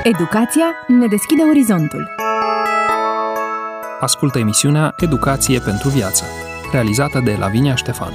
Educația ne deschide orizontul. Ascultă emisiunea Educație pentru viață, realizată de Lavinia Ștefan.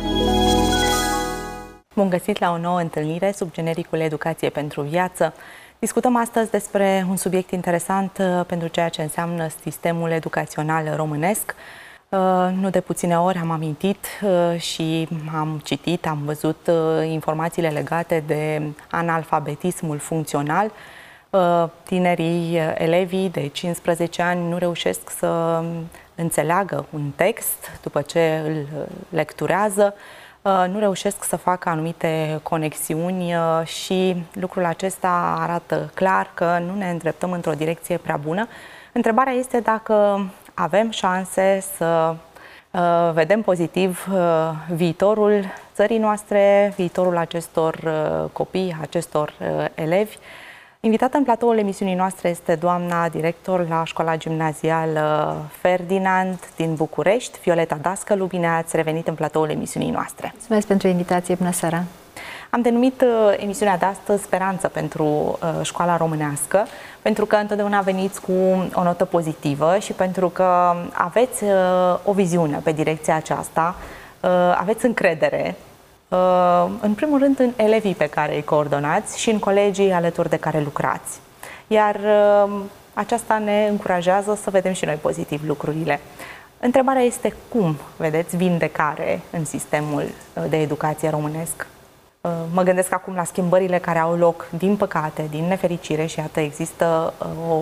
Bun găsit la o nouă întâlnire sub genericul Educație pentru viață. Discutăm astăzi despre un subiect interesant pentru ceea ce înseamnă sistemul educațional românesc. Nu de puține ori am amintit și am citit, am văzut informațiile legate de analfabetismul funcțional. Tinerii elevii de 15 ani nu reușesc să înțeleagă un text după ce îl lecturează, nu reușesc să facă anumite conexiuni și lucrul acesta arată clar că nu ne îndreptăm într-o direcție prea bună. Întrebarea este dacă avem șanse să vedem pozitiv viitorul țării noastre, viitorul acestor copii, acestor elevi. Invitată în platoul emisiunii noastre este doamna director la Școala Gimnazială Ferdinand din București, Violeta Dascălu. Bine ați revenit în platoul emisiunii noastre. Mulțumesc pentru invitație, bună seara! Am denumit emisiunea de astăzi Speranță pentru școala românească, pentru că întotdeauna veniți cu o notă pozitivă și pentru că aveți o viziune pe direcția aceasta, aveți încredere în primul rând în elevii pe care îi coordonați și în colegii alături de care lucrați. Iar aceasta ne încurajează să vedem și noi pozitiv lucrurile. Întrebarea este cum vedeți vindecare în sistemul de educație românesc? Mă gândesc acum la schimbările care au loc, din păcate, din nefericire, și iată există o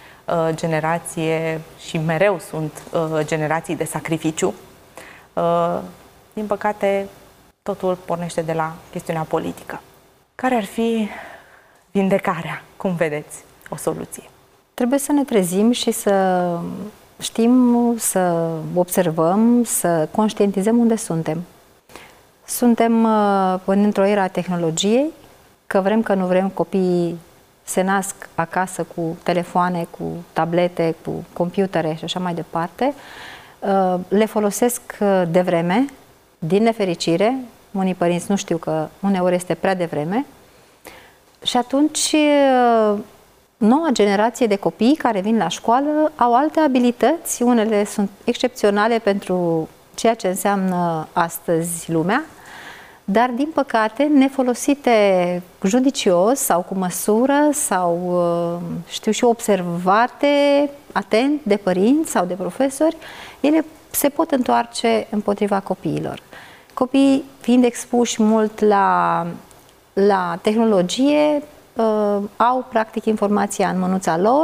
generație și mereu sunt generații de sacrificiu. Din păcate, totul pornește de la chestiunea politică. Care ar fi vindecarea? Cum vedeți o soluție? Trebuie să ne trezim și să știm, să observăm, să conștientizăm unde suntem. Suntem într-o era a tehnologiei, că vrem, că nu vrem, copiii se nasc acasă cu telefoane, cu tablete, cu computere și așa mai departe. Le folosesc de vreme, din nefericire. Unii părinți nu știu că uneori este prea devreme. Și atunci noua generație de copii care vin la școală au alte abilități, unele sunt excepționale pentru ceea ce înseamnă astăzi lumea, dar din păcate nefolosite judicios sau cu măsură sau știu și observate atent de părinți sau de profesori, ele se pot întoarce împotriva copiilor. Copiii, fiind expuși mult la tehnologie, au practic informația în mânuța lor,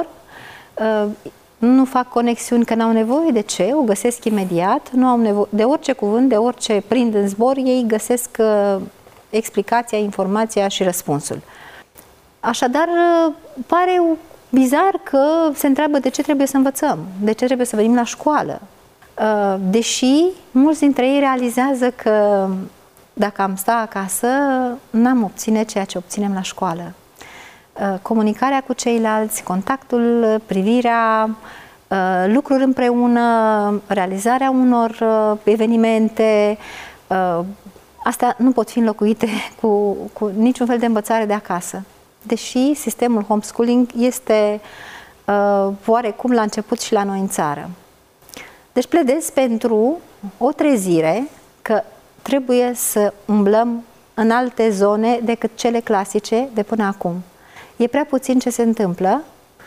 nu fac conexiuni că n-au nevoie de ce, o găsesc imediat, nu au nevoie de orice cuvânt, de orice prind în zbor, ei găsesc explicația, informația și răspunsul. Așadar, pare bizar că se întreabă de ce trebuie să învățăm, de ce trebuie să venim la școală. Deși mulți dintre ei realizează că dacă am sta acasă, n-am obține ceea ce obținem la școală. Comunicarea cu ceilalți, contactul, privirea, lucruri împreună, realizarea unor evenimente, astea nu pot fi înlocuite cu niciun fel de învățare de acasă. Deși sistemul homeschooling este oarecum la început și la noi în țară. Deci pledez pentru o trezire că trebuie să umblăm în alte zone decât cele clasice de până acum. E prea puțin ce se întâmplă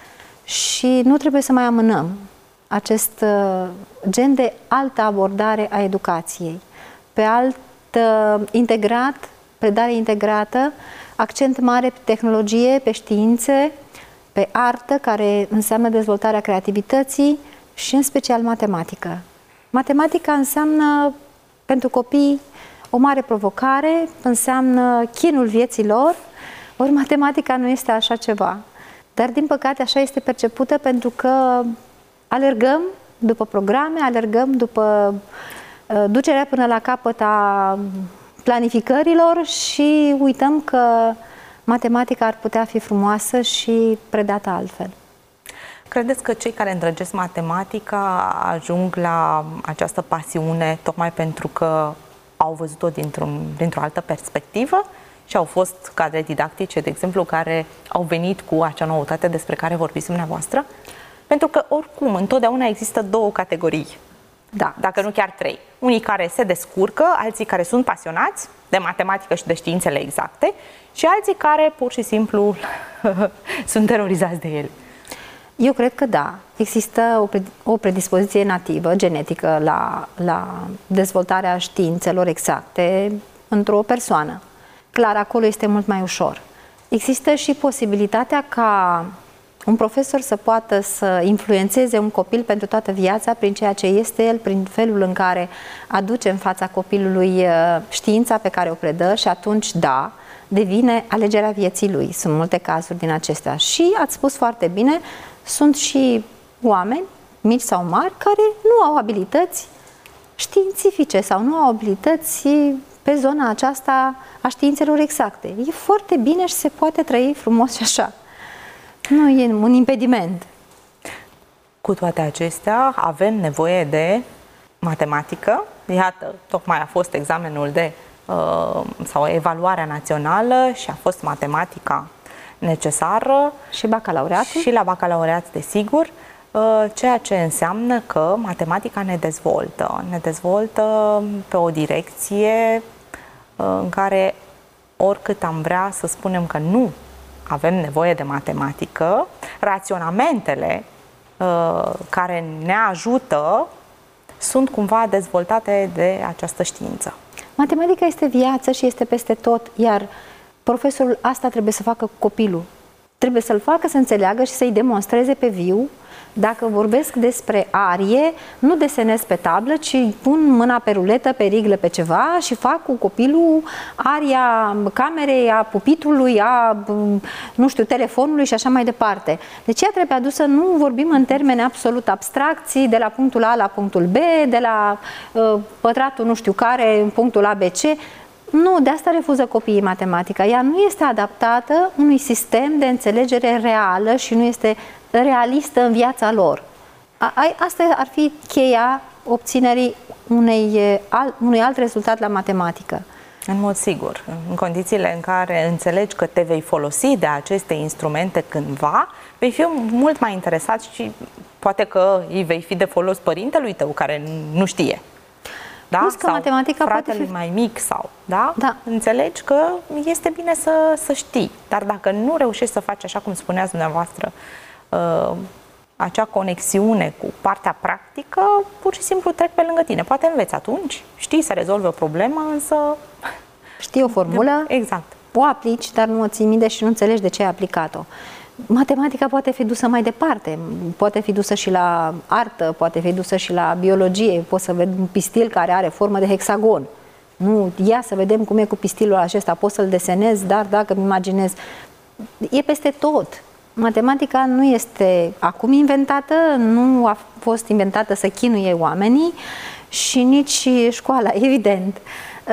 și nu trebuie să mai amânăm acest gen de altă abordare a educației. Pe predare integrată, accent mare pe tehnologie, pe științe, pe artă, care înseamnă dezvoltarea creativității, și în special matematică. Matematica înseamnă pentru copii o mare provocare, înseamnă chinul vieții lor, ori matematica nu este așa ceva. Dar din păcate așa este percepută pentru că alergăm după programe, alergăm după ducerea până la capăt a planificărilor și uităm că matematica ar putea fi frumoasă și predată altfel. Credeți că cei care îndrăgesc matematica ajung la această pasiune tocmai pentru că au văzut-o dintr-o altă perspectivă și au fost cadre didactice, de exemplu, care au venit cu acea noutate despre care vorbiți dumneavoastră? Pentru că, oricum, întotdeauna există două categorii, Da. dacă nu chiar trei. Unii care se descurcă, alții care sunt pasionați de matematică și de științele exacte și alții care, pur și simplu, sunt terorizați de ele. Eu cred că da. Există o predispoziție nativă, genetică, la dezvoltarea științelor exacte într-o persoană. Clar, acolo este mult mai ușor. Există și posibilitatea ca un profesor să poată să influențeze un copil pentru toată viața prin ceea ce este el, prin felul în care aduce în fața copilului știința pe care o predă și atunci, da, devine alegerea vieții lui. Sunt multe cazuri din acestea. Și ați spus foarte bine, sunt și oameni, mici sau mari, care nu au abilități științifice sau nu au abilități pe zona aceasta a științelor exacte. E foarte bine și se poate trăi frumos și așa. Nu e un impediment. Cu toate acestea, avem nevoie de matematică. Iată, tocmai a fost examenul sau evaluarea națională și a fost matematica necesară. Și bacalaureatul? Și la bacalaureat, desigur, ceea ce înseamnă că matematica ne dezvoltă pe o direcție în care, oricât am vrea să spunem că nu avem nevoie de matematică, raționamentele care ne ajută sunt cumva dezvoltate de această știință. Matematica este viață și este peste tot, iar profesorul asta trebuie să facă cu copilul. Trebuie să-l facă să înțeleagă și să-i demonstreze pe viu. Dacă vorbesc despre arie, nu desenez pe tablă, ci pun mâna pe ruletă, pe riglă, pe ceva și fac cu copilul aria camerei, a pupitului, a, nu știu, telefonului și așa mai departe. Deci ea trebuie adusă, nu vorbim în termeni absolut abstracții, de la punctul A la punctul B, de la pătratul nu știu care, în punctul ABC. Nu, de asta refuză copiii matematica. Ea nu este adaptată unui sistem de înțelegere reală și nu este realistă în viața lor. Asta ar fi cheia obținerii unui alt rezultat la matematică. În mod sigur. În condițiile în care înțelegi că te vei folosi de aceste instrumente cândva, vei fi mult mai interesat și poate că îi vei fi de folos părintelui tău care nu știe. Da? Plus că sau matematica fratele poate fi mai mic sau, da? Da. Înțelegi că este bine să știi. Dar dacă nu reușești să faci, așa cum spuneați dumneavoastră, acea conexiune cu partea practică, pur și simplu trec pe lângă tine. Poate înveți atunci, știi să rezolvi o problemă, însă... Știi o formulă, exact. O aplici, dar nu o ții minte și nu înțelegi de ce ai aplicat-o. Matematica poate fi dusă mai departe, poate fi dusă și la artă, poate fi dusă și la biologie. Poți să vezi un pistil care are formă de hexagon. Nu, ia să vedem cum e cu pistilul acesta, poți să-l desenezi, dar dacă îmi imaginez, e peste tot. Matematica nu este acum inventată, nu a fost inventată să chinuie oamenii și nici școala, evident.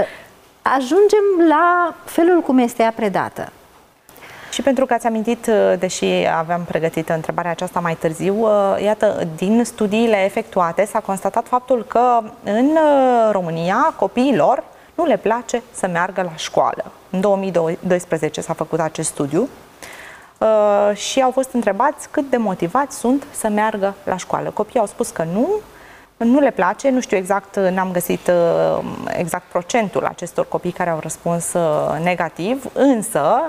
Ajungem la felul cum este ea predată. Și pentru că ați amintit, deși aveam pregătit întrebarea aceasta mai târziu, iată, din studiile efectuate s-a constatat faptul că în România copiilor nu le place să meargă la școală. În 2012 s-a făcut acest studiu și au fost întrebați cât de motivați sunt să meargă la școală. Copiii au spus că nu le place, nu știu exact, n-am găsit exact procentul acestor copii care au răspuns negativ, însă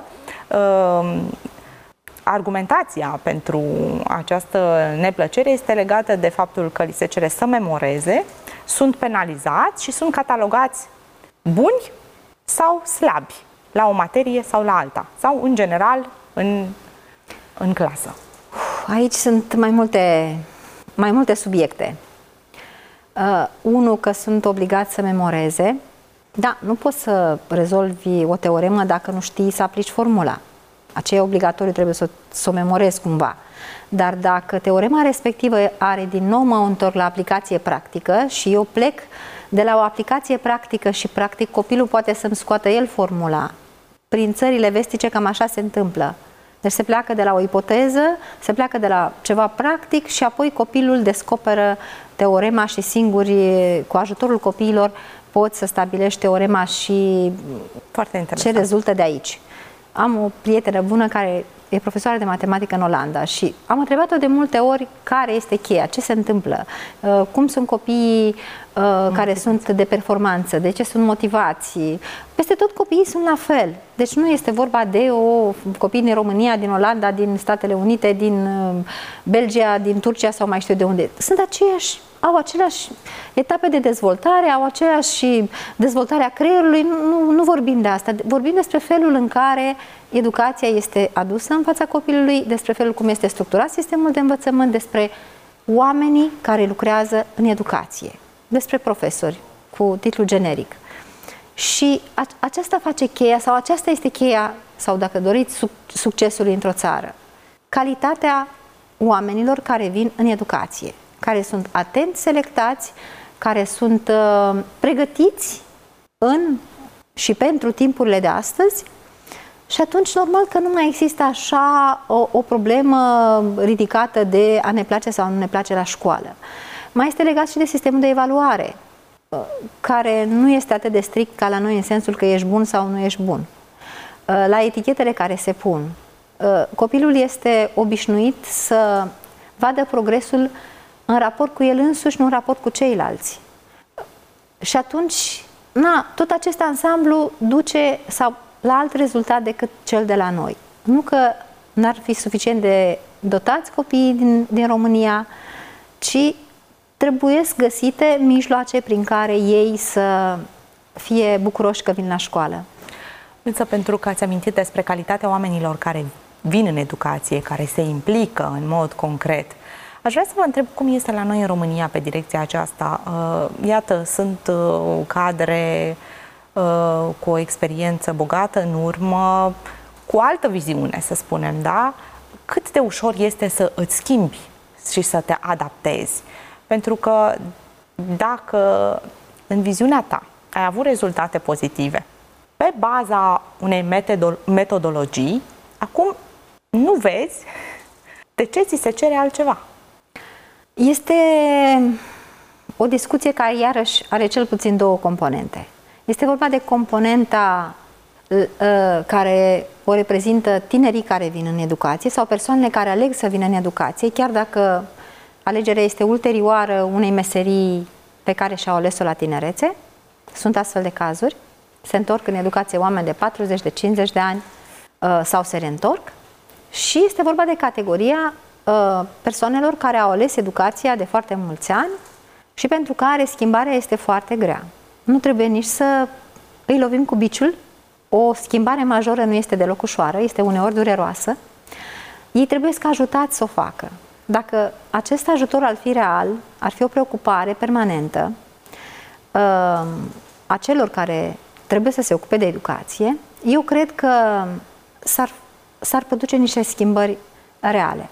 argumentația pentru această neplăcere este legată de faptul că li se cere să memoreze, sunt penalizați și sunt catalogați buni sau slabi la o materie sau la alta, sau în general în clasă. Aici sunt mai multe subiecte. Unul, că sunt obligați să memoreze. Da, nu poți să rezolvi o teoremă dacă nu știi să aplici formula. Aceea obligatoriu trebuie să o memorezi cumva. Dar dacă teorema respectivă are, din nou mă întorc la aplicație practică și eu plec de la o aplicație practică și practic copilul poate să-mi scoată el formula. Prin țările vestice cam așa se întâmplă. Deci se pleacă de la o ipoteză, se pleacă de la ceva practic și apoi copilul descoperă teorema și singuri, cu ajutorul copiilor, poți să stabilești teorema și Foarte interesant. ce rezultă de aici. Am o prietenă bună care e profesoară de matematică în Olanda și am întrebat-o de multe ori care este cheia, ce se întâmplă, cum sunt copiii care sunt de performanță, de ce sunt motivați. Peste tot copiii sunt la fel. Deci nu este vorba de copii din România, din Olanda, din Statele Unite, din Belgia, din Turcia sau mai știu de unde. Sunt aceiași, au aceleași etape de dezvoltare, au aceeași dezvoltare a creierului. Nu vorbim de asta. Vorbim despre felul în care educația este adusă în fața copilului, despre felul cum este structurat sistemul de învățământ, despre oamenii care lucrează în educație, despre profesori cu titlu generic. Și aceasta face cheia, sau aceasta este cheia, sau dacă doriți, succesului într-o țară. Calitatea oamenilor care vin în educație, care sunt atent selectați, care sunt pregătiți în și pentru timpurile de astăzi. Și atunci, normal că nu mai există așa o problemă ridicată de a ne place sau nu ne place la școală. Mai este legat și de sistemul de evaluare, care nu este atât de strict ca la noi în sensul că ești bun sau nu ești bun. La etichetele care se pun, copilul este obișnuit să vadă progresul în raport cu el însuși, nu în raport cu ceilalți. Și atunci, tot acest ansamblu duce la alt rezultat decât cel de la noi. Nu că n-ar fi suficient de dotați copiii din România, ci trebuie găsite mijloace prin care ei să fie bucuroși că vin la școală. Însă, pentru că ați amintit despre calitatea oamenilor care vin în educație, care se implică în mod concret, aș vrea să vă întreb cum este la noi în România pe direcția aceasta. Iată, sunt cadre cu o experiență bogată în urmă, cu o altă viziune, să spunem, da? Cât de ușor este să îți schimbi și să te adaptezi? Pentru că dacă în viziunea ta ai avut rezultate pozitive pe baza unei metodologii, acum nu vezi de ce ți se cere altceva. Este o discuție care iarăși are cel puțin două componente. Este vorba de componenta care o reprezintă tinerii care vin în educație sau persoanele care aleg să vină în educație, chiar dacă alegerea este ulterioară unei meserii pe care și-au ales-o la tinerețe. Sunt astfel de cazuri. Se întorc în educație oameni de 40, de 50 de ani sau se reîntorc. Și este vorba de categoria persoanelor care au ales educația de foarte mulți ani și pentru care schimbarea este foarte grea. Nu trebuie nici să îi lovim cu biciul. O schimbare majoră nu este deloc ușoară, este uneori dureroasă. Ei trebuie să ajutați să o facă. Dacă acest ajutor ar fi real, ar fi o preocupare permanentă a celor care trebuie să se ocupe de educație, eu cred că s-ar produce niște schimbări reale.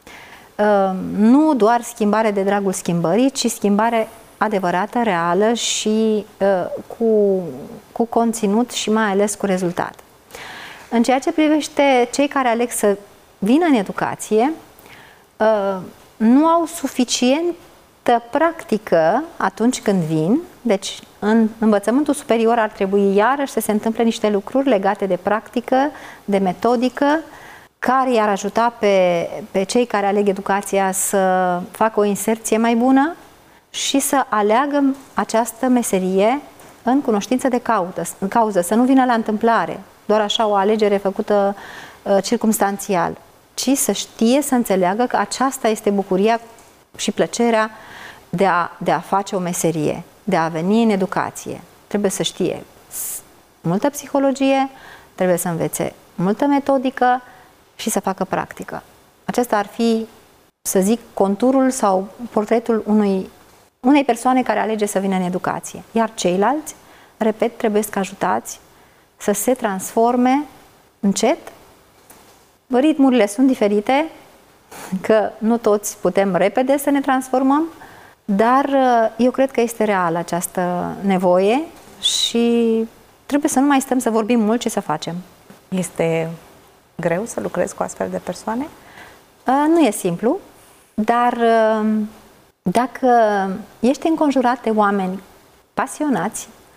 Nu doar schimbare de dragul schimbării, ci schimbare adevărată, reală și cu conținut și mai ales cu rezultat. În ceea ce privește cei care aleg să vină în educație, nu au suficientă practică atunci când vin, deci în învățământul superior ar trebui iarăși să se întâmple niște lucruri legate de practică, de metodică, care i-ar ajuta pe cei care aleg educația să facă o inserție mai bună și să aleagă această meserie în cunoștință de cauză, să nu vină la întâmplare, doar așa o alegere făcută circumstanțial, ci să știe, să înțeleagă că aceasta este bucuria și plăcerea de a face o meserie, de a veni în educație. Trebuie să știe multă psihologie, trebuie să învețe multă metodică și să facă practică. Acesta ar fi, să zic, conturul sau portretul unei persoane care alege să vină în educație. Iar ceilalți, repet, trebuie să ajutați să se transforme încet. Ritmurile sunt diferite, că nu toți putem repede să ne transformăm, dar eu cred că este reală această nevoie și trebuie să nu mai stăm să vorbim mult, ci să facem. Este greu să lucrezi cu astfel de persoane? Nu e simplu, dar dacă ești înconjurat de oameni pasionați,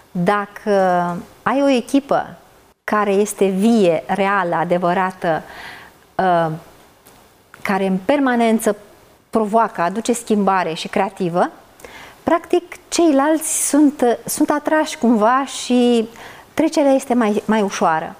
Dacă ai o echipă care este vie, reală, adevărată, care în permanență provoacă, aduce schimbare și creativă, practic ceilalți sunt atrași cumva și trecerea este mai ușoară.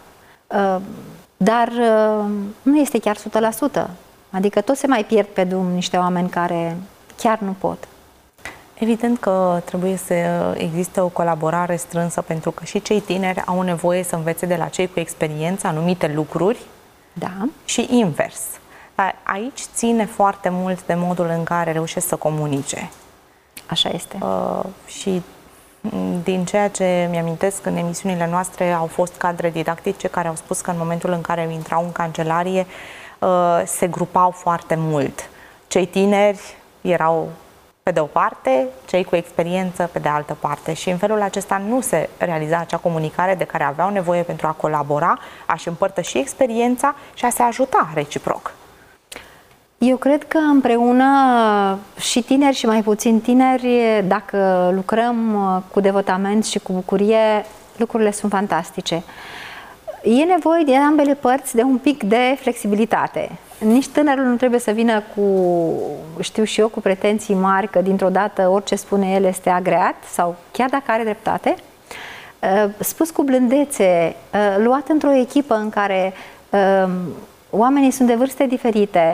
Dar nu este chiar 100%. Adică tot se mai pierd pe drum niște oameni care chiar nu pot. Evident că trebuie să existe o colaborare strânsă, pentru că și cei tineri au nevoie să învețe de la cei cu experiență anumite lucruri, da, și invers. Dar aici ține foarte mult de modul în care reușesc să comunice. Așa este. Și din ceea ce mi-amintesc, în emisiunile noastre au fost cadre didactice care au spus că în momentul în care intrau în cancelarie se grupau foarte mult. Cei tineri erau pe de o parte, cei cu experiență pe de altă parte, și în felul acesta nu se realiza acea comunicare de care aveau nevoie pentru a colabora, a-și împărtăși experiența și a se ajuta reciproc. Eu cred că împreună, și tineri și mai puțin tineri, dacă lucrăm cu devotament și cu bucurie, lucrurile sunt fantastice. E nevoie de ambele părți de un pic de flexibilitate. Nici tânărul nu trebuie să vină cu, știu și eu, cu pretenții mari că dintr-o dată orice spune el este agreat, sau chiar dacă are dreptate. Spus cu blândețe, luat într-o echipă în care oamenii sunt de vârste diferite,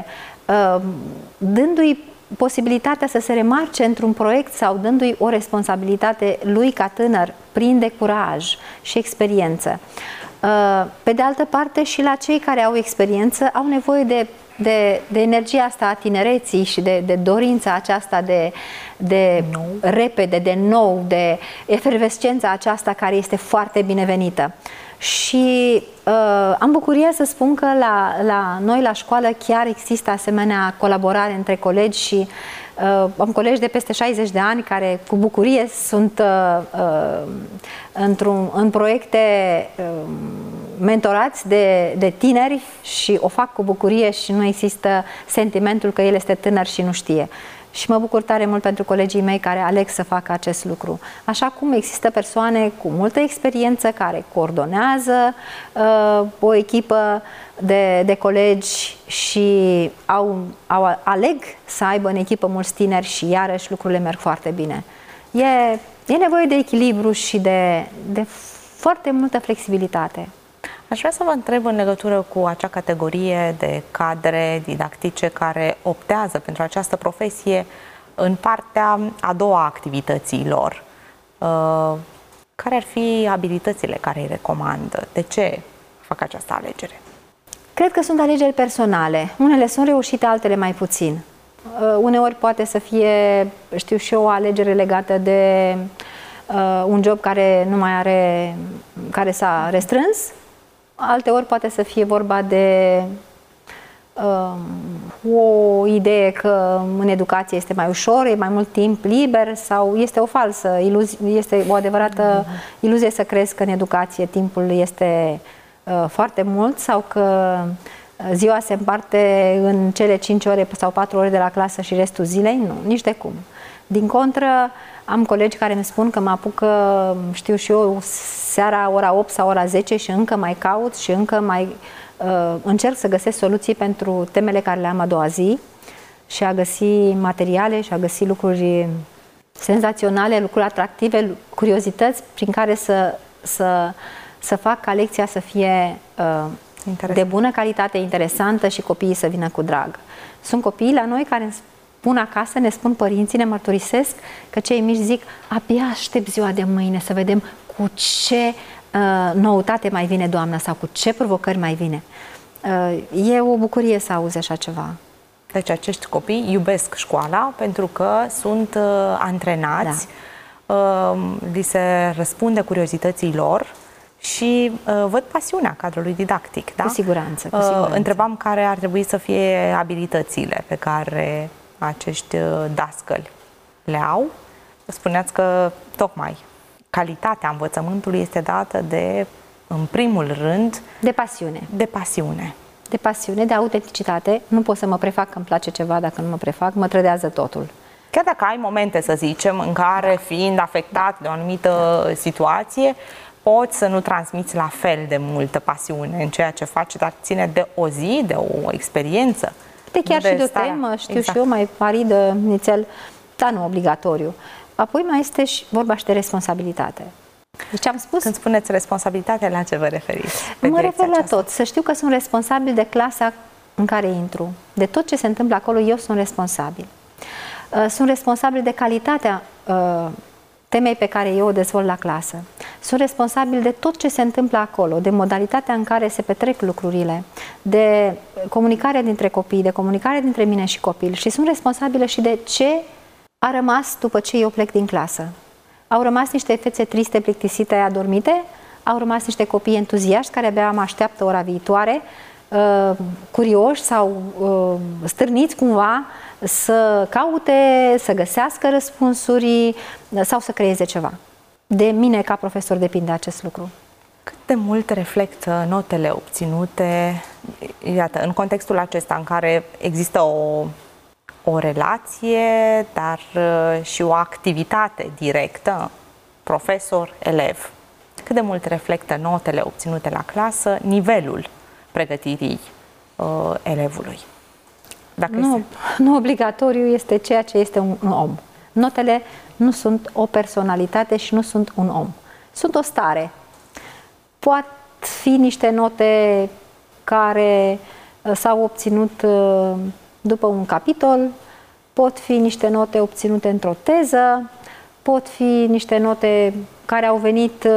dându-i posibilitatea să se remarce într-un proiect sau dându-i o responsabilitate lui ca tânăr, prinde curaj și experiență. Pe de altă parte, și la cei care au experiență au nevoie de energia asta a tinereții și de dorința aceasta de repede, de nou, de efervescența aceasta care este foarte binevenită. Și am bucuria să spun că la noi la școală chiar există asemenea colaborare între colegi și am colegi de peste 60 de ani care cu bucurie sunt în proiecte mentorați de tineri și o fac cu bucurie și nu există sentimentul că el este tânăr și nu știe. Și mă bucur tare mult pentru colegii mei care aleg să facă acest lucru. Așa cum există persoane cu multă experiență care coordonează o echipă de colegi și aleg să aibă în echipă mulți tineri și iarăși lucrurile merg foarte bine. E nevoie de echilibru și de foarte multă flexibilitate. Aș vrea să vă întreb în legătură cu acea categorie de cadre didactice care optează pentru această profesie în partea a doua a activității lor. Care ar fi abilitățile care îi recomandă? De ce fac această alegere? Cred că sunt alegeri personale. Unele sunt reușite, altele mai puțin. Uneori poate să fie, știu și eu, o alegere legată de un job care nu mai are, care s-a restrâns. Alteori poate să fie vorba de o idee că în educație este mai ușor, e mai mult timp liber, sau este o falsă iluzie, este o adevărată iluzie să crezi că în educație timpul este foarte mult sau că ziua se împarte în cele 5 ore sau 4 ore de la clasă și restul zilei. Nu, nici de cum. Din contră, am colegi care îmi spun că mă apucă, știu și eu, seara ora 8 sau ora 10 și încă mai caut și încă mai încerc să găsesc soluții pentru temele care le am a doua zi și a găsi materiale și a găsi lucruri senzaționale, lucruri atractive, curiozități prin care să fac ca lecția să fie de bună calitate, interesantă și copiii să vină cu drag. Sunt copii la noi care spun acasă, ne spun părinții, ne mărturisesc că cei mici zic: abia aștept ziua de mâine să vedem cu ce noutate mai vine doamna sau cu ce provocări mai vine. E o bucurie să auzi așa ceva. Deci acești copii iubesc școala pentru că sunt antrenați, li se răspunde curiozității lor și văd pasiunea cadrului didactic. Da? Cu siguranță, cu siguranță. Întrebam care ar trebui să fie abilitățile pe care acești dascăli le au. Spuneați că tocmai calitatea învățământului este dată de, în primul rând, de pasiune. De pasiune. De pasiune, de autenticitate. Nu pot să mă prefac că îmi place ceva dacă nu mă prefac, mă trădează totul. Chiar dacă ai momente, să zicem, în care, fiind afectat de o anumită situație, poți să nu transmiți la fel de multă pasiune în ceea ce faci, dar ține de o zi, de o experiență. De chiar și de o temă, știu și eu, mai aridă, inițial, dar nu obligatoriu. Apoi mai este și vorba și de responsabilitate. Deci am spus... Când spuneți responsabilitate, la ce vă referiți? Mă refer la tot. Să știu că sunt responsabil de clasa în care intru. De tot ce se întâmplă acolo, eu sunt responsabil. Sunt responsabil de calitatea temei pe care eu o dezvolt la clasă. Sunt responsabil de tot ce se întâmplă acolo, de modalitatea în care se petrec lucrurile, de comunicarea dintre copii, de comunicarea dintre mine și copil și sunt responsabilă și de ce a rămas după ce eu plec din clasă. Au rămas niște fețe triste, plictisite, adormite, au rămas niște copii entuziaști care abia mă așteaptă ora viitoare, curioși sau stârniți cumva să caute, să găsească răspunsuri sau să creeze ceva. De mine ca profesor depinde acest lucru. Cât de mult reflectă notele obținute, iată, în contextul acesta în care există o relație, dar și o activitate directă, profesor-elev. Cât de mult reflectă notele obținute la clasă, nivelul pregătirii elevului? Nu obligatoriu este ceea ce este un om. Notele nu sunt o personalitate și nu sunt un om. Sunt o stare. Pot fi niște note care s-au obținut după un capitol, pot fi niște note obținute într-o teză, pot fi niște note care au venit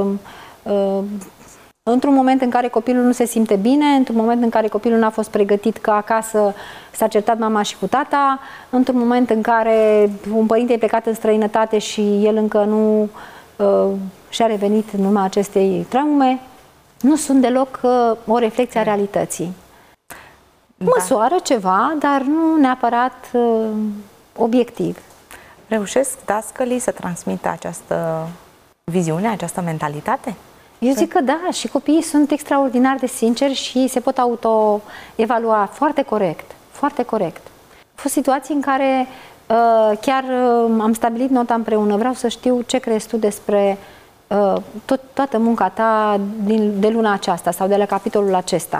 într-un moment în care copilul nu se simte bine, într-un moment în care copilul n-a fost pregătit că acasă s-a certat mama și cu tata, într-un moment în care un părinte e plecat în străinătate și el încă nu și-a revenit în urma acestei traume. Nu sunt deloc o reflecție a realității. Da. Măsoară ceva, dar nu neapărat obiectiv. Reușesc dascălii să transmită această viziune, această mentalitate? Eu zic că da, și copiii sunt extraordinar de sinceri și se pot auto-evalua foarte corect, foarte corect. Au fost situații în care chiar am stabilit nota împreună, vreau să știu ce crezi tu despre toată munca ta de luna aceasta sau de la capitolul acesta.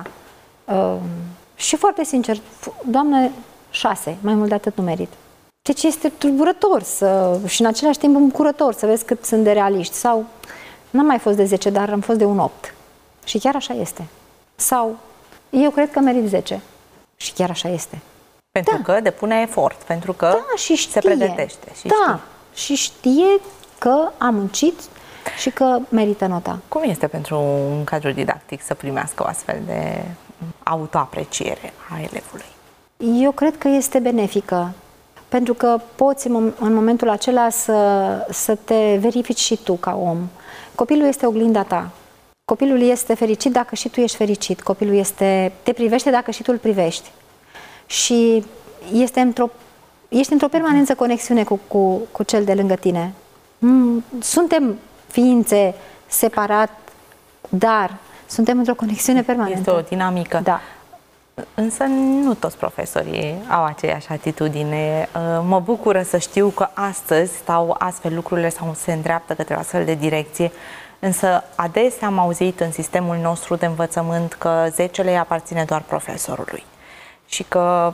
Și foarte sincer, Doamne, 6, mai mult de atât nu merit. Deci este tulburător și în același timp bucurător să vezi cât sunt de realiști. Sau n-am mai fost de 10, dar am fost de un 8. Și chiar așa este. Sau eu cred că merit 10. Și chiar așa este. Pentru că depune efort, pentru că și se pregătește. Și și știe că a muncit și că merită nota. Cum este pentru un cadru didactic să primească o astfel de autoapreciere a elevului? Eu cred că este benefică. Pentru că poți în momentul acela să te verifici și tu ca om. Copilul este oglinda ta. Copilul este fericit dacă și tu ești fericit. Copilul te privește dacă și tu îl privești. Și ești într-o permanență conexiune cu cel de lângă tine. Suntem ființe separat, dar suntem într-o conexiune permanentă. Este o dinamică. Da. Însă nu toți profesorii au aceeași atitudine. Mă bucură să știu că astăzi stau astfel lucrurile sau se îndreaptă către o astfel de direcție. Însă adesea am auzit în sistemul nostru de învățământ că 10-le îi aparține doar profesorului și că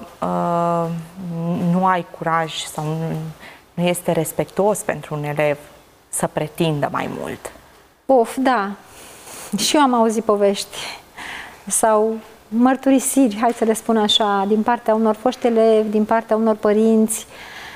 nu ai curaj sau nu este respectuos pentru un elev să pretindă mai mult. Da. Și eu am auzit povești sau mărturisiri, hai să le spun așa, din partea unor foști elevi, din partea unor părinți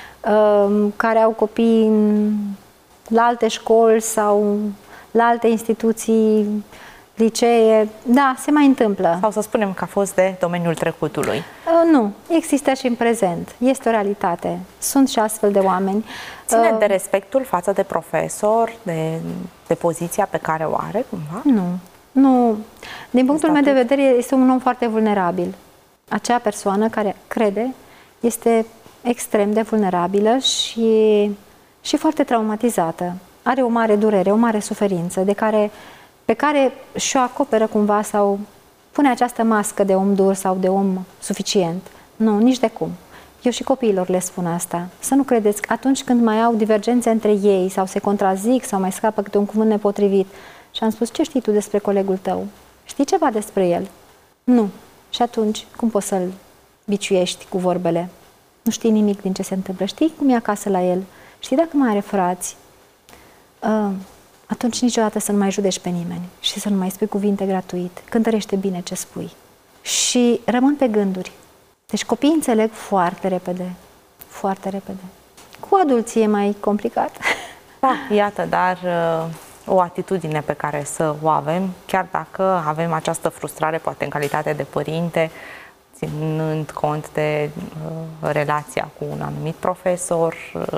care au copii la alte școli sau la alte instituții, licee. Da, se mai întâmplă. Sau să spunem că a fost de domeniul trecutului. Nu, există și în prezent. Este o realitate. Sunt și astfel de oameni. Ține de respectul față de profesor, de poziția pe care o are, cumva? Nu. Din punctul meu de vedere, este un om foarte vulnerabil. Acea persoană care crede este extrem de vulnerabilă și foarte traumatizată. Are o mare durere, o mare suferință pe care și-o acoperă cumva sau pune această mască de om dur sau de om suficient. Nu, nici de cum. eu și copiilor le spun asta, să nu credeți că atunci când mai au divergențe între ei sau se contrazic sau mai scapă câte un cuvânt nepotrivit și am spus, ce știi tu despre colegul tău? Știi ceva despre el? Nu. Și atunci, cum poți să-l biciuiești cu vorbele? Nu știi nimic din ce se întâmplă. Știi cum e acasă la el? Știi dacă mai are frați? Atunci niciodată să nu mai judești pe nimeni și să nu mai spui cuvinte gratuit. Cântărește bine ce spui. Și rămân pe gânduri. Deci copiii înțeleg foarte repede. Foarte repede. Cu adulții e mai complicat. Da, iată, dar o atitudine pe care să o avem, chiar dacă avem această frustrare, poate în calitate de părinte, ținând cont de relația cu un anumit profesor,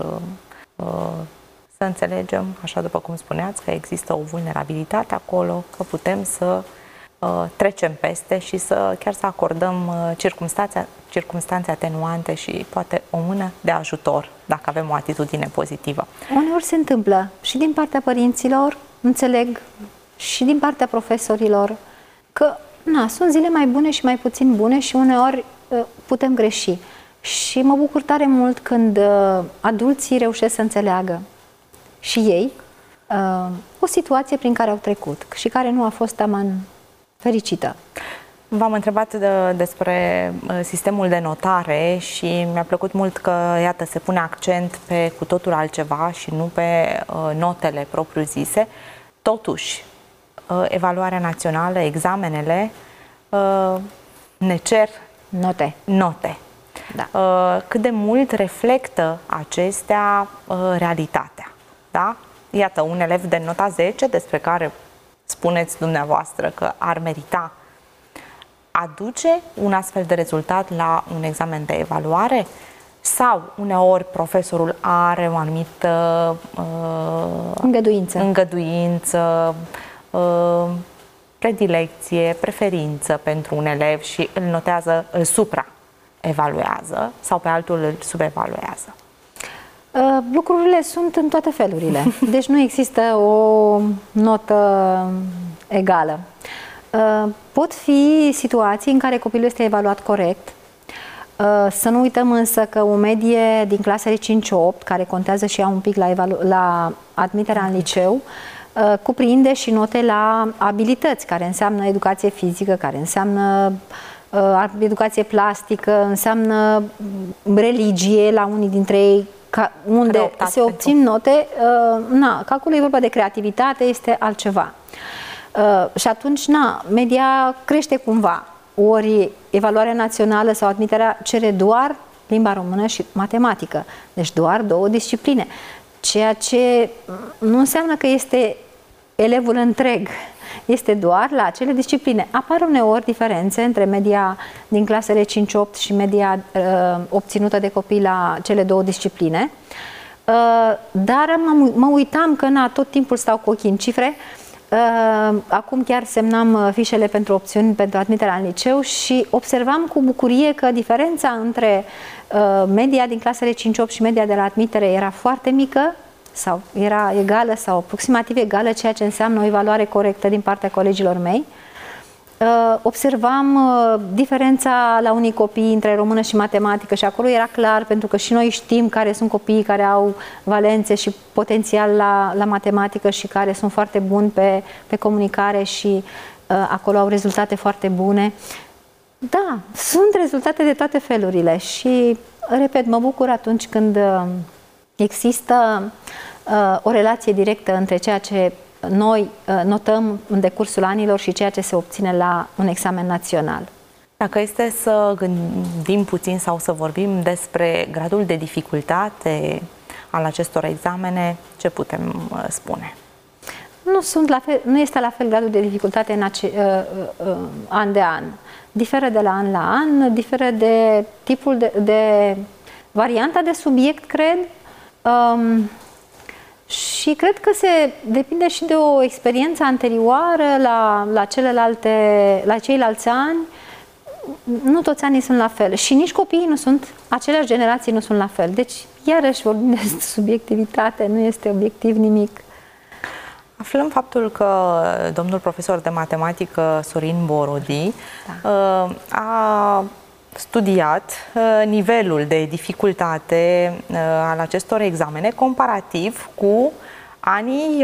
să înțelegem, așa după cum spuneați, că există o vulnerabilitate acolo, că putem să trecem peste și chiar să acordăm circumstanțe atenuante și poate o mână de ajutor, dacă avem o atitudine pozitivă. Uneori se întâmplă și din partea părinților, înțeleg, și din partea profesorilor, că sunt zile mai bune și mai puțin bune și uneori putem greși. Și mă bucur tare mult când adulții reușesc să înțeleagă și ei o situație prin care au trecut și care nu a fost aman fericită. V-am întrebat despre sistemul de notare și mi-a plăcut mult că, iată, se pune accent pe cu totul altceva și nu pe notele propriu-zise. Totuși, evaluarea națională, examenele, ne cer note. Da. Cât de mult reflectă acestea realitatea. Da? Iată, un elev de nota 10, despre care spuneți dumneavoastră că ar merita, aduce un astfel de rezultat la un examen de evaluare? Sau uneori profesorul are o anumită îngăduință, predilecție, preferință pentru un elev și îl notează, îl supraevaluează sau pe altul îl subevaluează? Lucrurile sunt în toate felurile. Deci nu există o notă egală. Pot fi situații în care copilul este evaluat corect. Să nu uităm însă că o medie din clasele 5-8, care contează și ea un pic la admiterea în liceu, cuprinde și note la abilități, care înseamnă educație fizică, care înseamnă educație plastică, înseamnă religie la unii dintre ei, unde se obțin note. Calculul e vorba de creativitate, este altceva. Și atunci, media crește cumva. Ori evaluarea națională sau admiterea cere doar limba română și matematică. Deci doar două discipline. Ceea ce nu înseamnă că este elevul întreg. Este doar la acele discipline. Apar uneori diferențe între media din clasele 5-8 și media obținută de copii la cele două discipline. Dar mă uitam că tot timpul stau cu ochii în cifre. Acum chiar semnam fișele pentru opțiuni pentru admiterea în liceu și observam cu bucurie că diferența între media din clasele 5-8 și media de la admitere era foarte mică sau era egală sau aproximativ egală, ceea ce înseamnă o evaluare corectă din partea colegilor mei. Observam diferența la unii copii între română și matematică și acolo era clar, pentru că și noi știm care sunt copiii care au valențe și potențial la matematică și care sunt foarte buni pe comunicare și acolo au rezultate foarte bune. Da, sunt rezultate de toate felurile și, repet, mă bucur atunci când există o relație directă între ceea ce noi notăm în decursul anilor și ceea ce se obține la un examen național. Dacă este să gândim puțin sau să vorbim despre gradul de dificultate al acestor examene, ce putem spune? Nu este la fel gradul de dificultate an de an. Diferă de la an la an, diferă de tipul de varianta de subiect, cred. Și cred că se depinde și de o experiență anterioară la ceilalți ani. Nu toți anii sunt la fel și nici copiii nu sunt, aceleași generații nu sunt la fel. Deci, iarăși vorbim de subiectivitate, nu este obiectiv nimic. Aflăm faptul că domnul profesor de matematică Sorin Borodi a studiat nivelul de dificultate al acestor examene comparativ cu anii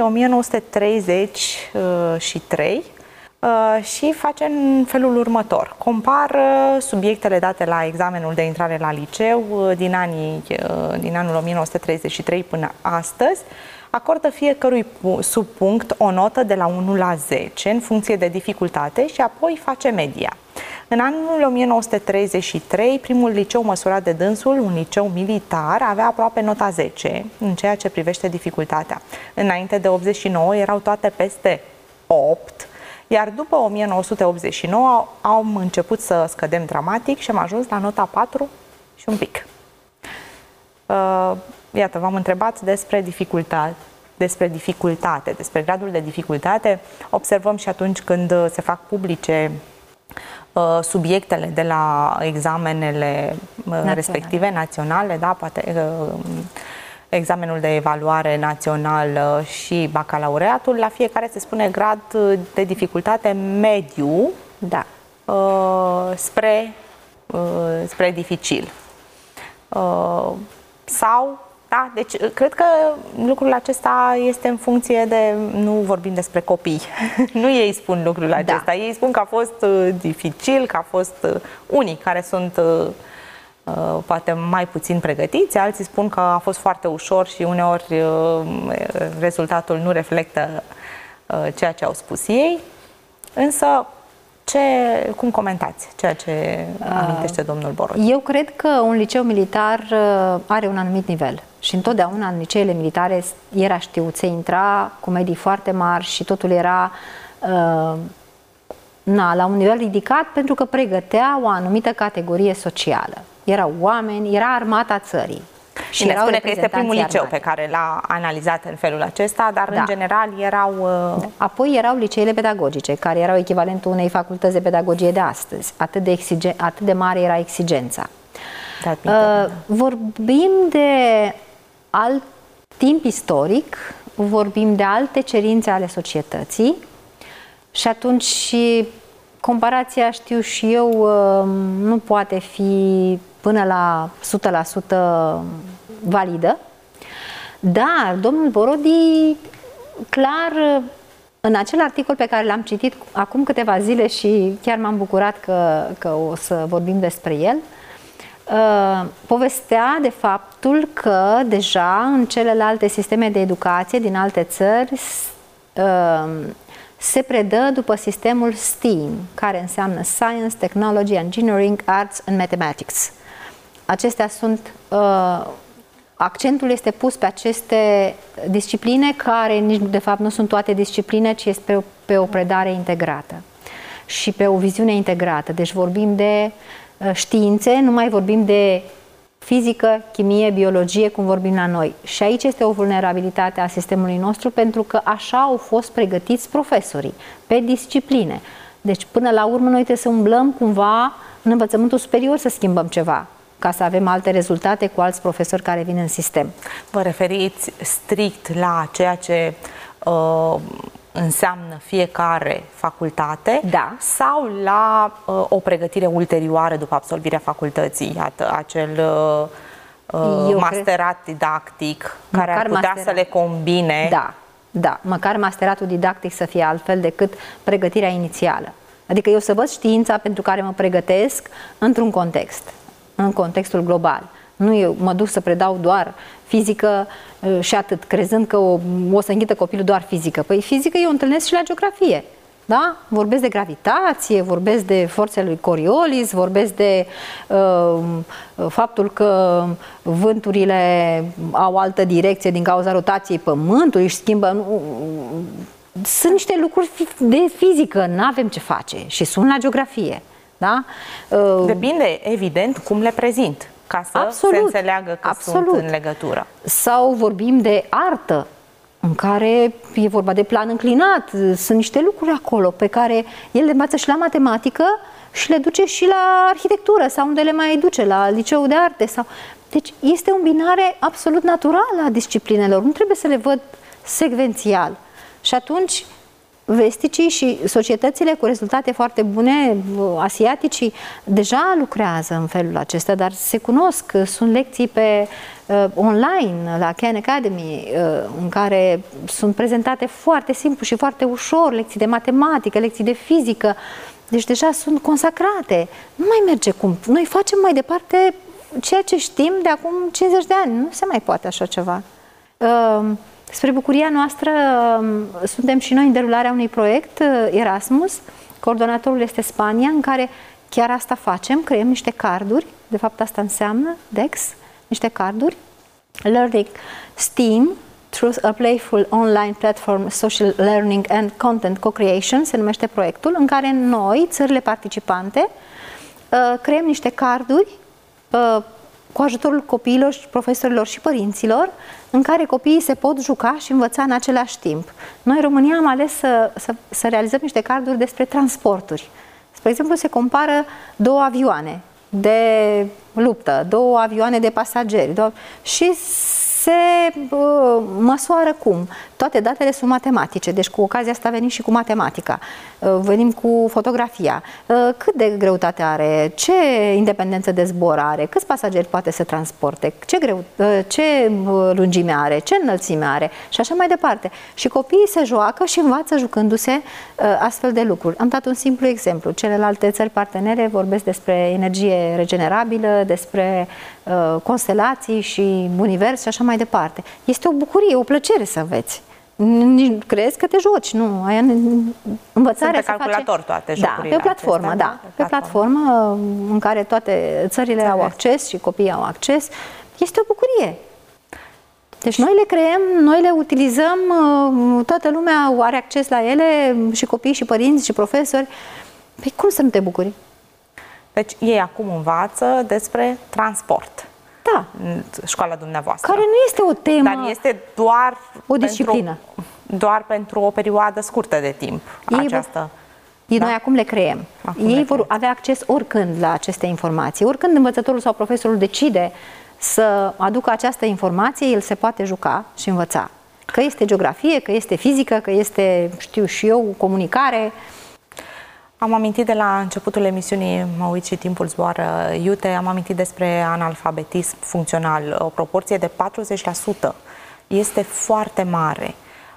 1933 și face în felul următor. Compară subiectele date la examenul de intrare la liceu din anul 1933 până astăzi, acordă fiecărui subpunct o notă de la 1 la 10 în funcție de dificultate și apoi face media. În anul 1933, primul liceu măsurat de dânsul, un liceu militar, avea aproape nota 10 în ceea ce privește dificultatea. Înainte de 89 erau toate peste 8, iar după 1989 am început să scădem dramatic și am ajuns la nota 4 și un pic. Iată, v-am întrebat despre dificultate, despre gradul de dificultate. Observăm și atunci când se fac publice subiectele de la examenele respective, naționale, da, poate examenul de evaluare național și bacalaureatul, la fiecare se spune grad de dificultate mediu, da, spre dificil. Sau, da, deci cred că lucrul acesta este în funcție de, nu vorbim despre copii, nu ei spun lucrul acesta, da. Ei spun că a fost dificil, că a fost unii care sunt poate mai puțin pregătiți, alții spun că a fost foarte ușor și uneori rezultatul nu reflectă ceea ce au spus ei, însă cum comentați ceea ce amintește domnul Borodi? Eu cred că un liceu militar are un anumit nivel și întotdeauna în liceele militare era știut, se intra cu medii foarte mari și totul era la un nivel ridicat pentru că pregătea o anumită categorie socială. Erau oameni, era armata țării. Și ne spune că este primul liceu pe care l-a analizat în felul acesta, dar în general erau... Apoi erau liceele pedagogice, care erau echivalentul unei facultăți de pedagogie de astăzi. Atât de mare era exigența. Vorbim de alt timp istoric, vorbim de alte cerințe ale societății și atunci comparația, știu și eu, nu poate fi până la 100% validă, dar domnul Borodi, clar, în acel articol pe care l-am citit acum câteva zile și chiar m-am bucurat că o să vorbim despre el, povestea de faptul că deja în celelalte sisteme de educație din alte țări se predă după sistemul STEAM, care înseamnă Science, Technology, Engineering, Arts and Mathematics. Acestea sunt, accentul este pus pe aceste discipline care nici de fapt nu sunt toate discipline, ci este pe o predare integrată și pe o viziune integrată. Deci vorbim de științe, nu mai vorbim de fizică, chimie, biologie, cum vorbim la noi. Și aici este o vulnerabilitate a sistemului nostru, pentru că așa au fost pregătiți profesorii, pe discipline. Deci, până la urmă, noi trebuie să umblăm cumva în învățământul superior să schimbăm ceva, ca să avem alte rezultate cu alți profesori care vin în sistem. Vă referiți strict la ceea ce înseamnă fiecare facultate, da, sau la o pregătire ulterioară după absolvirea facultății, iată, acel masterat didactic care ar putea să le combine? Da, da, măcar masteratul didactic să fie altfel decât pregătirea inițială. Adică eu să văd știința pentru care mă pregătesc într-un context, în contextul global. Nu eu mă duc să predau doar fizică și atât, crezând că o să înghită copilul doar fizică. Păi fizică eu o întâlnesc și la geografie. Da? Vorbesc de gravitație, vorbesc de forțele lui Coriolis, vorbesc de faptul că vânturile au altă direcție din cauza rotației Pământului și schimbă... Sunt niște lucruri de fizică, nu avem ce face și sunt la geografie. Da? Depinde, evident, cum le prezint, ca să se înțeleagă că sunt în legătură. Sau vorbim de artă, în care e vorba de plan înclinat, sunt niște lucruri acolo pe care el le învață și la matematică și le duce și la arhitectură sau unde le mai duce, la liceul de arte. Deci este o îmbinare absolut naturală a disciplinelor, nu trebuie să le văd secvențial. Și atunci vesticii și societățile cu rezultate foarte bune, asiaticii, deja lucrează în felul acesta, dar se cunosc, sunt lecții pe online la Khan Academy, în care sunt prezentate foarte simplu și foarte ușor, lecții de matematică, lecții de fizică, deci deja sunt consacrate. Nu mai merge cum. Noi facem mai departe ceea ce știm de acum 50 de ani. Nu se mai poate așa ceva. Spre bucuria noastră, suntem și noi în derularea unui proiect, Erasmus, coordonatorul este Spania, în care chiar asta facem, creăm niște carduri, de fapt asta înseamnă DEX, niște carduri, Learning STEAM, Through a Playful Online Platform Social Learning and Content Co-Creation, se numește proiectul, în care noi, țările participante, creăm niște carduri cu ajutorul copiilor, profesorilor și părinților, în care copiii se pot juca și învăța în același timp. Noi, România, am ales să realizăm niște carduri despre transporturi. Spre exemplu, se compară două avioane de luptă, două avioane de pasageri și se măsoară cum. Toate datele sunt matematice, deci cu ocazia asta venim și cu matematica, venim cu fotografia. Cât de greutate are, ce independență de zbor are, câți pasageri poate să transporte, ce lungime are, ce înălțime are și așa mai departe. Și copiii se joacă și învață jucându-se astfel de lucruri. Am dat un simplu exemplu. Celelalte țări partenere vorbesc despre energie regenerabilă, despre constelații și univers și așa mai departe. Este o bucurie, o plăcere să înveți. Crezi că te joci, nu? Învățarea sunt pe calculator toate jocurile. Da, pe o platformă, acestea, pe platformă în care toate țările au acces și copiii au acces. Este o bucurie. Deci noi le creăm, noi le utilizăm, toată lumea are acces la ele, și copii, și părinți, și profesori. Păi cum să nu te bucuri? Deci ei acum învață despre transport. Da. Școala dumneavoastră. Care nu este o temă. Dar este doar o disciplină. Doar pentru o perioadă scurtă de timp. Noi acum le creăm. Ei vor avea acces oricând la aceste informații. Oricând învățătorul sau profesorul decide să aducă această informație, el se poate juca și învăța. Că este geografie, că este fizică, că este, știu și eu, comunicare. Am amintit de la începutul emisiunii, mă uit și timpul zboară iute, am amintit despre analfabetism funcțional. O proporție de 40% este foarte mare.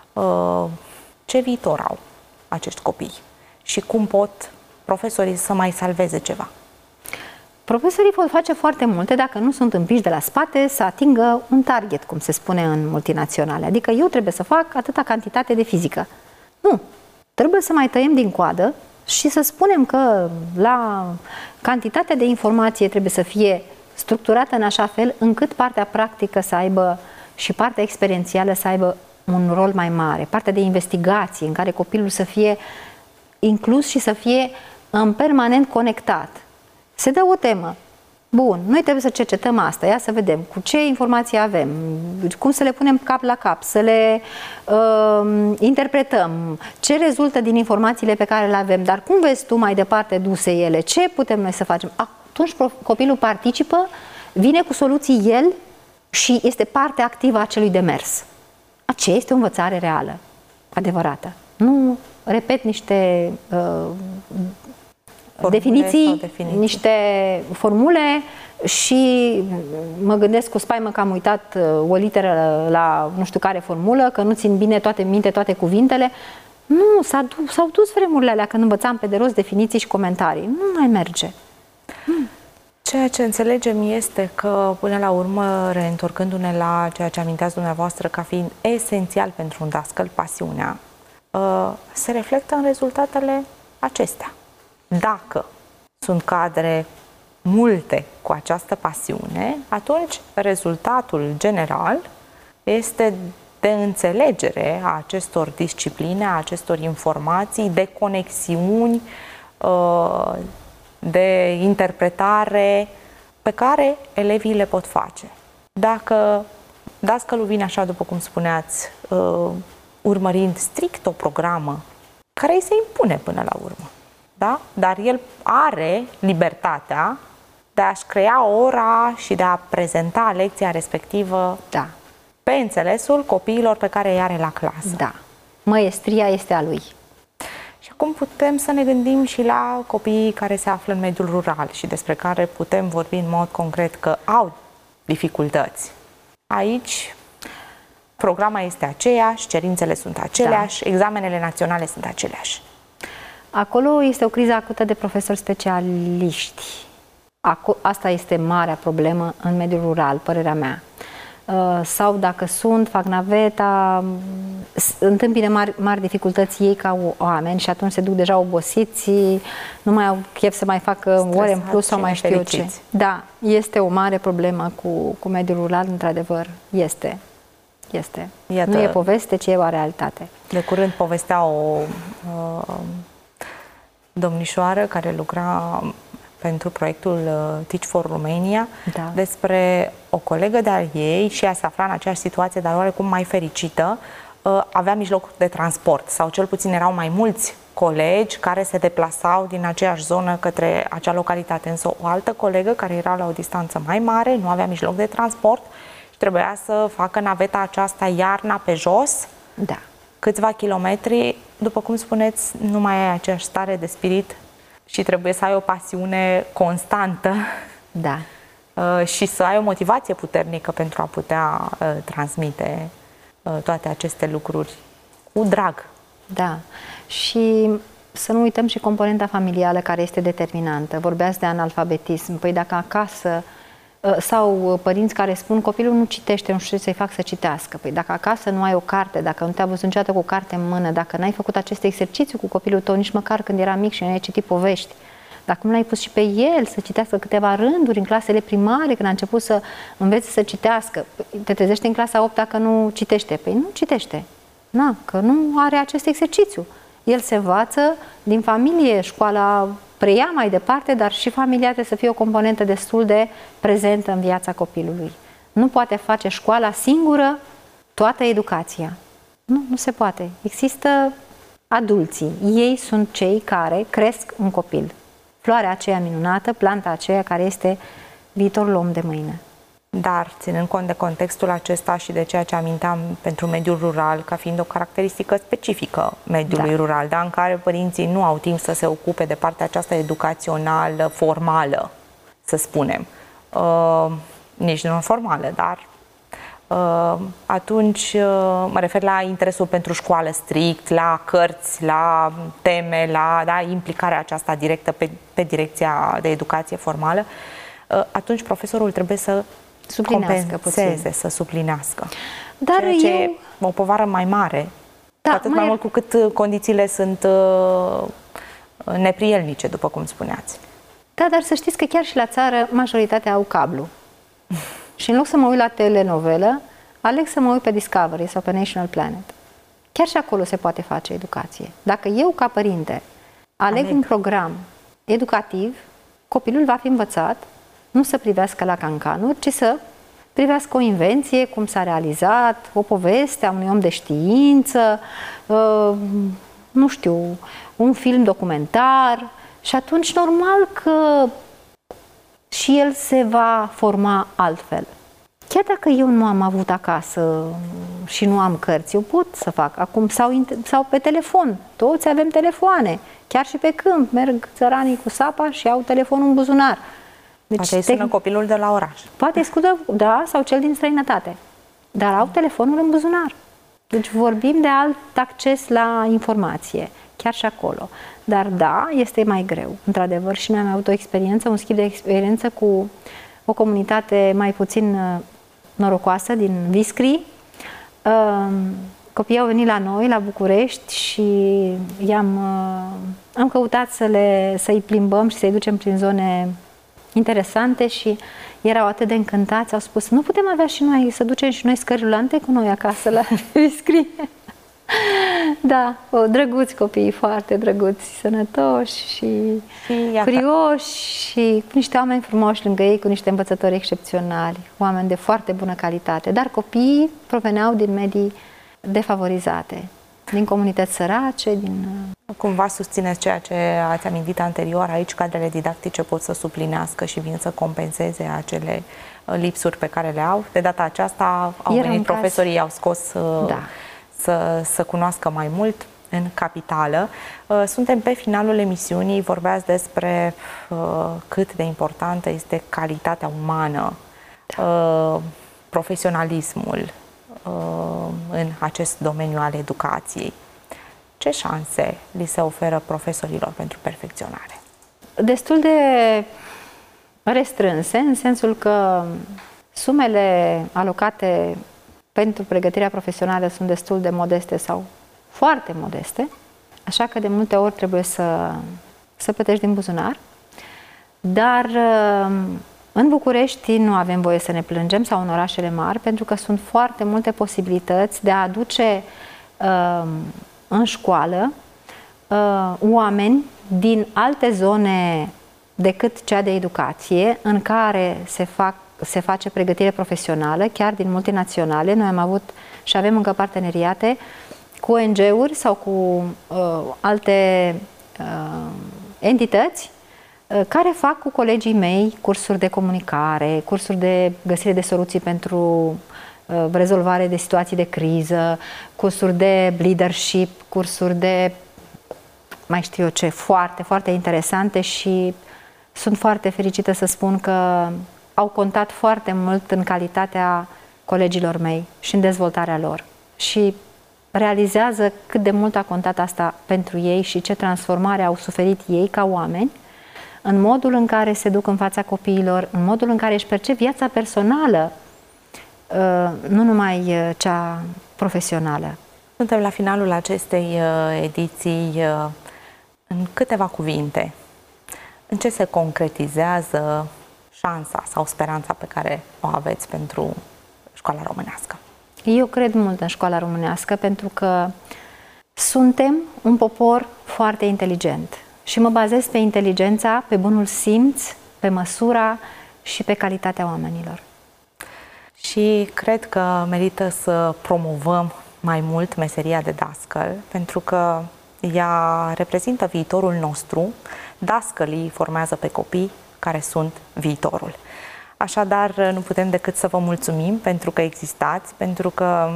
Ce viitor au acești copii? Și cum pot profesorii să mai salveze ceva? Profesorii pot face foarte multe dacă nu sunt împiși de la spate să atingă un target, cum se spune în multinaționale. Adică eu trebuie să fac atâta cantitate de fizică. Nu. Trebuie să mai tăiem din coadă și să spunem că la cantitatea de informație trebuie să fie structurată în așa fel încât partea practică să aibă și partea experiențială să aibă un rol mai mare. Partea de investigație în care copilul să fie inclus și să fie în permanent conectat. Se dă o temă. Bun, noi trebuie să cercetăm asta, ia să vedem cu ce informații avem, cum să le punem cap la cap, să le interpretăm, ce rezultă din informațiile pe care le avem, dar cum vezi tu mai departe duse ele, ce putem noi să facem? Atunci copilul participă, vine cu soluții el și este parte activă a acelui demers. Aceea este o învățare reală, adevărată. Nu repet niște definiții, niște formule și mă gândesc cu spaimă că am uitat o literă la nu știu care formulă, că nu țin bine toate cuvintele. Nu, s-au dus vremurile alea când învățam pe de rost definiții și comentarii. Nu mai merge. Ceea ce înțelegem este că, până la urmă, reîntorcându-ne la ceea ce aminteați dumneavoastră ca fiind esențial pentru un dascăl, pasiunea, se reflectă în rezultatele acestea. Dacă sunt cadre multe cu această pasiune, atunci rezultatul general este de înțelegere a acestor discipline, a acestor informații, de conexiuni, de interpretare pe care elevii le pot face. Dacă dascălul vine așa, după cum spuneați, urmărind strict o programă care îi se impune până la urmă, da? Dar el are libertatea de a-și crea ora și de a prezenta lecția respectivă pe înțelesul copiilor pe care îi are la clasă. Da. Măestria este a lui. acum putem să ne gândim și la copiii care se află în mediul rural și despre care putem vorbi în mod concret că au dificultăți. Aici programa este aceeași, cerințele sunt aceleași, examenele naționale sunt aceleași. Acolo este o criză acută de profesori specialiști. Asta este marea problemă în mediul rural, părerea mea. Sau dacă fac naveta, întâmpină mari dificultăți ei ca oameni și atunci se duc deja obosiți, nu mai au chef să mai facă ore în plus sau mai știu eu ce. Da, este o mare problemă cu mediul rural, într-adevăr, este. Iată, nu e poveste, ci e o realitate. De curând povestea o domnișoară care lucra pentru proiectul Teach for Romania, despre o colegă de-a ei și ea se afla în aceeași situație, dar oarecum mai fericită, avea mijloc de transport sau cel puțin erau mai mulți colegi care se deplasau din aceeași zonă către acea localitate. Însă o altă colegă care era la o distanță mai mare, nu avea mijloc de transport și trebuia să facă naveta aceasta iarna pe jos, câțiva kilometri. După cum spuneți, nu mai ai aceeași stare de spirit și trebuie să ai o pasiune constantă și să ai o motivație puternică pentru a putea transmite toate aceste lucruri cu drag. Da. Și să nu uităm și componenta familială care este determinantă. Vorbeați de analfabetism. Păi dacă acasă sau părinți care spun copilul nu citește, nu știu ce să-i fac să citească. Păi dacă acasă nu ai o carte, dacă nu te-a văzut niciodată cu o carte în mână, dacă n-ai făcut acest exercițiu cu copilul tău nici măcar când era mic și nu ai citit povești, dacă nu l-ai pus și pe el să citească câteva rânduri în clasele primare, când a început să învețe să citească, te trezește în clasa 8 dacă nu citește. Păi nu citește. Că nu are acest exercițiu. El se învață din familie, școala preia mai departe, dar și familia trebuie să fie o componentă destul de prezentă în viața copilului. Nu poate face școala singură toată educația. Nu se poate. Există adulții. Ei sunt cei care cresc un copil. Floarea aceea minunată, planta aceea care este viitorul om de mâine. Dar, ținând cont de contextul acesta și de ceea ce aminteam pentru mediul rural, ca fiind o caracteristică specifică mediului rural, în care părinții nu au timp să se ocupe de partea aceasta educațională, formală, să spunem, nici nu formală, dar atunci mă refer la interesul pentru școală strict, la cărți, la teme, la implicarea aceasta directă pe direcția de educație formală, atunci profesorul trebuie să compenseze, să suplinească. Dar ceea ce e o povară mai mare, atât mai mult cu cât condițiile sunt neprielnice, după cum spuneați. Da, dar să știți că chiar și la țară majoritatea au cablu. Și în loc să mă uit la telenovelă, aleg să mă uit pe Discovery sau pe National Planet. Chiar și acolo se poate face educație. Dacă eu, ca părinte, aleg un program educativ, copilul va fi învățat nu să privească la cancanuri, ci să privească o invenție, cum s-a realizat, o poveste a unui om de știință, nu știu, un film documentar și atunci normal că și el se va forma altfel. Chiar dacă eu nu am avut acasă și nu am cărți, eu pot să fac acum sau pe telefon. Toți avem telefoane. Chiar și pe câmp merg țăranii cu sapa și au telefonul în buzunar. Deci, poate îi sună copilul de la oraș. Poate scudă, da, sau cel din străinătate. Dar au telefonul în buzunar. Deci vorbim de alt acces la informație, chiar și acolo. Dar da, este mai greu, într-adevăr, și noi am avut o experiență, un schimb de experiență cu o comunitate mai puțin norocoasă din Viscri. Copiii au venit la noi, la București și am căutat să-i plimbăm și să-i ducem prin zone interesante și erau atât de încântați, au spus, nu putem avea și noi, să ducem și noi scări rulante cu noi acasă la Viscri. Da, drăguți copii, foarte drăguți, sănătoși și curioși și cu niște oameni frumoși lângă ei, cu niște învățători excepționali, oameni de foarte bună calitate, dar copiii proveneau din medii defavorizate, din comunități sărace, Cumva susțineți ceea ce ați amintit anterior, aici cadrele didactice pot să suplinească și vin să compenseze acele lipsuri pe care le au. De data aceasta au venit profesorii, i-au scos să cunoască mai mult. în capitală. Suntem pe finalul emisiunii, vorbeați despre cât de importantă este calitatea umană, profesionalismul în acest domeniu al educației. Ce șanse li se oferă profesorilor pentru perfecționare? Destul de restrânse, în sensul că sumele alocate pentru pregătirea profesională sunt destul de modeste sau foarte modeste, așa că de multe ori trebuie să plătești din buzunar. Dar în București nu avem voie să ne plângem, sau în orașele mari, pentru că sunt foarte multe posibilități de a aduce în școală oameni din alte zone decât cea de educație, în care se face pregătire profesională, chiar din multinaționale. Noi am avut și avem încă parteneriate cu ONG-uri sau cu alte entități care fac cu colegii mei cursuri de comunicare, cursuri de găsire de soluții pentru rezolvare de situații de criză, cursuri de leadership, cursuri de mai știu eu ce, foarte, foarte interesante, și sunt foarte fericită să spun că au contat foarte mult în calitatea colegilor mei și în dezvoltarea lor. Și realizează cât de mult a contat asta pentru ei și ce transformare au suferit ei ca oameni, în modul în care se duc în fața copiilor, în modul în care își percep viața personală, nu numai cea profesională. Suntem la finalul acestei ediții. În câteva cuvinte, în ce se concretizează șansa sau speranța pe care o aveți pentru școala românească? Eu cred mult în școala românească, pentru că suntem un popor foarte inteligent și mă bazez pe inteligența, pe bunul simț, pe măsura și pe calitatea oamenilor. Și cred că merită să promovăm mai mult meseria de dascăl, pentru că ea reprezintă viitorul nostru. Dascălii formează pe copii care sunt viitorul. Așadar, nu putem decât să vă mulțumim pentru că existați, pentru că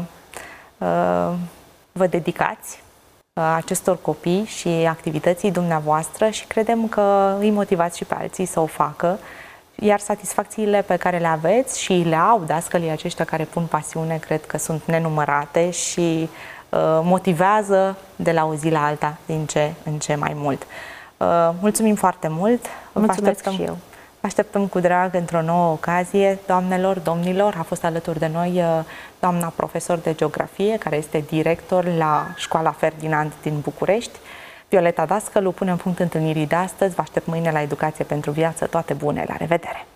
vă dedicați acestor copii și activității dumneavoastră, și credem că îi motivați și pe alții să o facă, iar satisfacțiile pe care le aveți și le au dascălii aceștia care pun pasiune, cred că sunt nenumărate și motivează de la o zi la alta din ce în ce mai mult. Mulțumim foarte mult! Mulțumesc și eu! Așteptăm cu drag într-o nouă ocazie. Doamnelor, domnilor, a fost alături de noi doamna profesor de geografie, care este director la Școala Ferdinand din București, Violeta Dascălu. Punem punct întâlnirii de astăzi. Vă aștept mâine la Educație pentru Viață. Toate bune! La revedere!